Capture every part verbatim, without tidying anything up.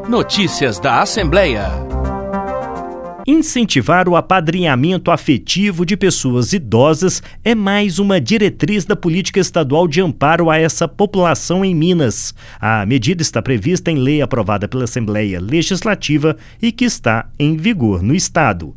Notícias da Assembleia. Incentivar o apadrinhamento afetivo de pessoas idosas é mais uma diretriz da política estadual de amparo a essa população em Minas. A medida está prevista em lei aprovada pela Assembleia Legislativa e que está em vigor no estado.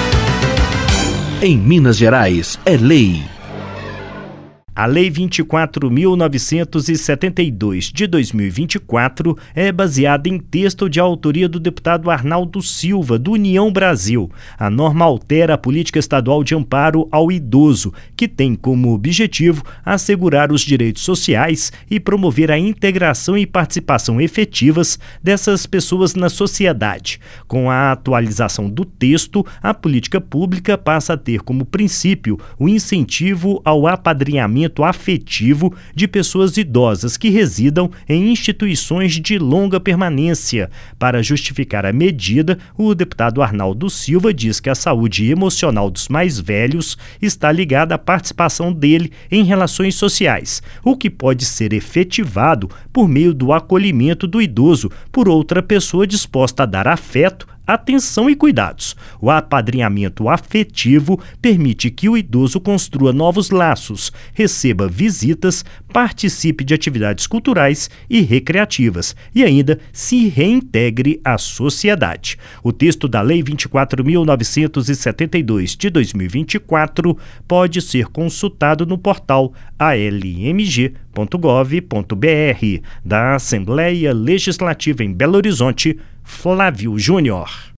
Em Minas Gerais, é lei. A Lei vinte e quatro mil novecentos e setenta e dois de dois mil e vinte e quatro é baseada em texto de autoria do deputado Arnaldo Silva, do União Brasil. A norma altera a política estadual de amparo ao idoso, que tem como objetivo assegurar os direitos sociais e promover a integração e participação efetivas dessas pessoas na sociedade. Com a atualização do texto, a política pública passa a ter como princípio o incentivo ao apadrinhamento afetivo de pessoas idosas que residam em instituições de longa permanência. Para justificar a medida, o deputado Arnaldo Silva diz que a saúde emocional dos mais velhos está ligada à participação dele em relações sociais, o que pode ser efetivado por meio do acolhimento do idoso por outra pessoa disposta a dar afeto, atenção e cuidados. O apadrinhamento afetivo permite que o idoso construa novos laços, receba visitas, participe de atividades culturais e recreativas e ainda se reintegre à sociedade. O texto da Lei vinte e quatro mil novecentos e setenta e dois de dois mil e vinte e quatro pode ser consultado no portal a l m g ponto gov ponto b r. Da Assembleia Legislativa em Belo Horizonte, Flávio Júnior.